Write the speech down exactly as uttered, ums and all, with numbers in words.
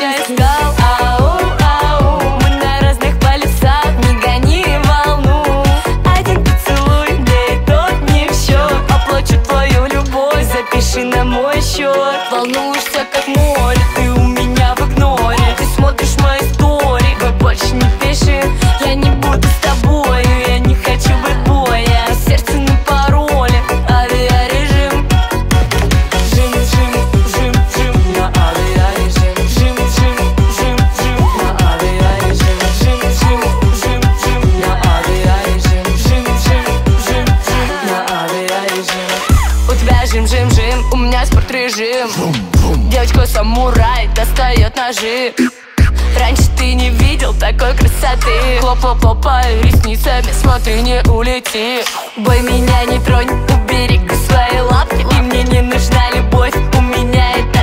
меня искал. Ау, ау, мы на разных полюсах, не гони волну. Один поцелуй, да и тот не в счет. Оплачу твою любовь, запиши на мой счет. Волнуешься как море, ты у меня в игноре. Ты смотришь мои стори, вы больше не пиши. Я не буду с тобою, я не хочу быть боя. Сердце на пароле, авиарежим. Жим, жим, жим, жим на авиарежим. Жим, жим, жим, жим на авиарежим. Жим, жим, жим, жим на авиарежим. Жим, жим, жим, жим на авиарежим. У тебя жим-жим-жим, у меня спортрежим. Девочка-самурай достает ножи. Раньше ты не видел такой красоты. Хлоп-хлоп-хлоп по ресницами, смотри, не улети. Бой, меня не тронь, убери свои лапки. И мне не нужна любовь, у меня это